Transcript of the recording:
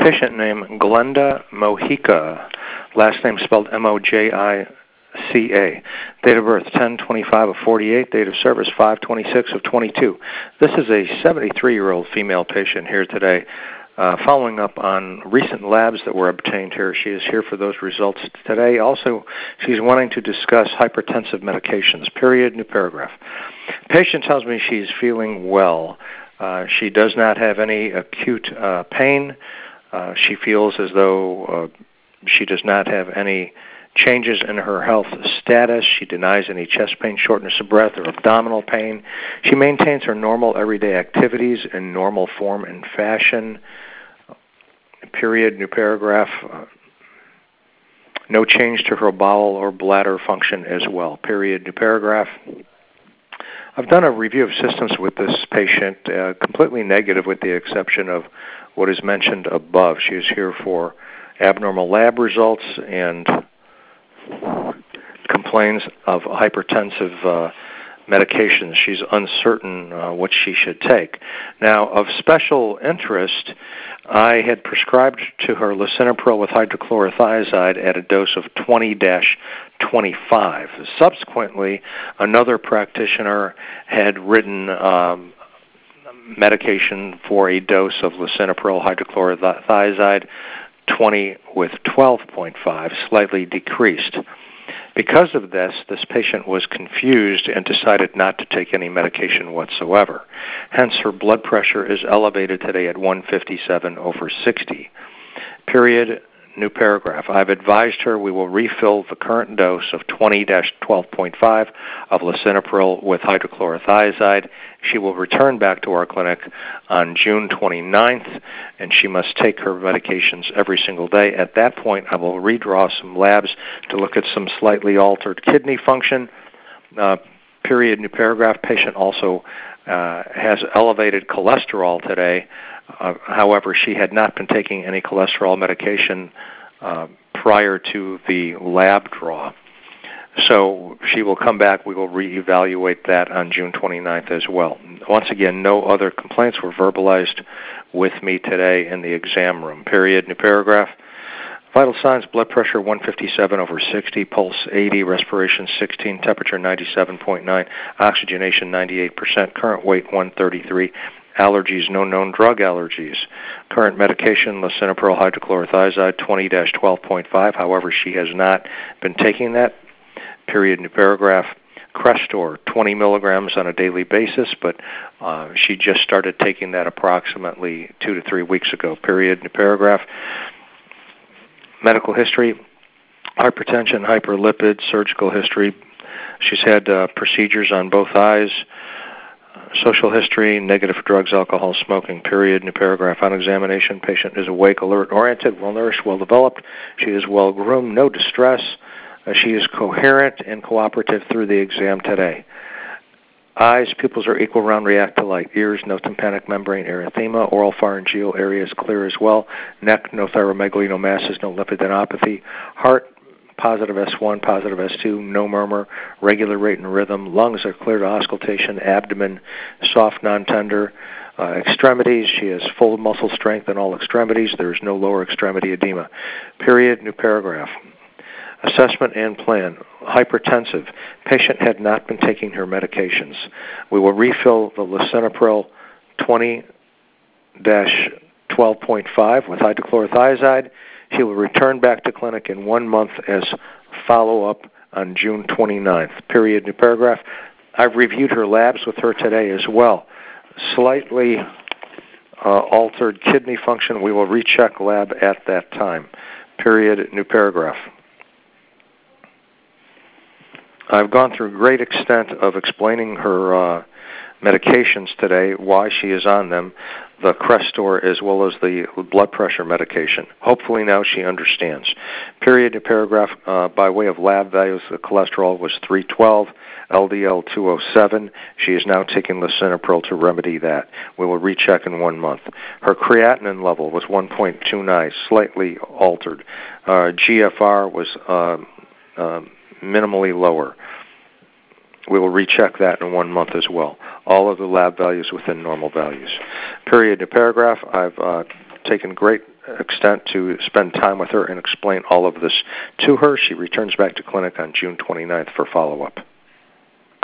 Patient name Glenda Mojica. Last name spelled Mojica. Date of birth 10/25 of 48. Date of service 5/26 of 22. This is a 73-year-old female patient here today. Following up on recent labs that were obtained here, she is here for those results today. Also, she's wanting to discuss hypertensive medications. Period. New paragraph. Patient tells me she's feeling well. She does not have any acute pain. She feels as though she does not have any changes in her health status. She denies any chest pain, shortness of breath, or abdominal pain. She maintains her normal everyday activities in normal form and fashion. Period. New paragraph. No change to her bowel or bladder function as well. Period. New paragraph. I've done a review of systems with this patient, completely negative with the exception of what is mentioned above. She is here for abnormal lab results and complains of hypertensive medications. She's uncertain what she should take. Now, of special interest, I had prescribed to her lisinopril with hydrochlorothiazide at a dose of 20-25. Subsequently, another practitioner had written medication for a dose of lisinopril hydrochlorothiazide 20 with 12.5, slightly decreased. Because of this patient was confused and decided not to take any medication whatsoever. Hence, her blood pressure is elevated today at 157/60. Period. New paragraph. I've advised her we will refill the current dose of 20-12.5 of lisinopril with hydrochlorothiazide. She will return back to our clinic on June 29th, and she must take her medications every single day. At that point, I will redraw some labs to look at some slightly altered kidney function. Period. New paragraph. Patient also has elevated cholesterol today. However, she had not been taking any cholesterol medication prior to the lab draw. So she will come back. We will reevaluate that on June 29th as well. Once again, no other complaints were verbalized with me today in the exam room. Period. New paragraph. Vital signs: blood pressure 157/60, pulse 80, respiration 16, temperature 97.9, oxygenation 98%, current weight 133. Allergies: no known drug allergies. Current medication: lisinopril hydrochlorothiazide 20-12.5. However, she has not been taking that. Period. New paragraph. Crestor 20 milligrams on a daily basis, but she just started taking that approximately 2 to 3 weeks ago. Period. New paragraph. Medical history: hypertension, hyperlipid, surgical history. She's had procedures on both eyes. Social history: negative for drugs, alcohol, smoking. Period. New paragraph. On examination, patient is awake, alert, oriented, well-nourished, well-developed. She is well-groomed, no distress. She is coherent and cooperative through the exam today. Eyes: pupils are equal, round, react to light. Ears: no tympanic membrane erythema. Oral pharyngeal area is clear as well. Neck: no thyromegaly, no masses, no lymphadenopathy. Heart: positive S1, positive S2, no murmur, regular rate and rhythm. Lungs are clear to auscultation. Abdomen: soft, non-tender. Extremities: she has full muscle strength in all extremities. There is no lower extremity edema. Period. New paragraph. Assessment and plan: hypertensive. Patient had not been taking her medications. We will refill the lisinopril 20-12.5 with hydrochlorothiazide. She will return back to clinic in 1 month as follow-up on June 29th. Period. New paragraph. I've reviewed her labs with her today as well. Slightly altered kidney function. We will recheck lab at that time. Period. New paragraph. I've gone through great extent of explaining her medications today, why she is on them, the Crestor as well as the blood pressure medication. Hopefully now she understands. Period. New paragraph. By way of lab values, the cholesterol was 312, LDL 207. She is now taking lisinopril to remedy that. We will recheck in 1 month. Her creatinine level was 1.29, slightly altered. GFR was minimally lower. We will recheck that in 1 month as well. All of the lab values within normal values. Period. New paragraph. I've taken great extent to spend time with her and explain all of this to her. She returns back to clinic on June 29th for follow-up.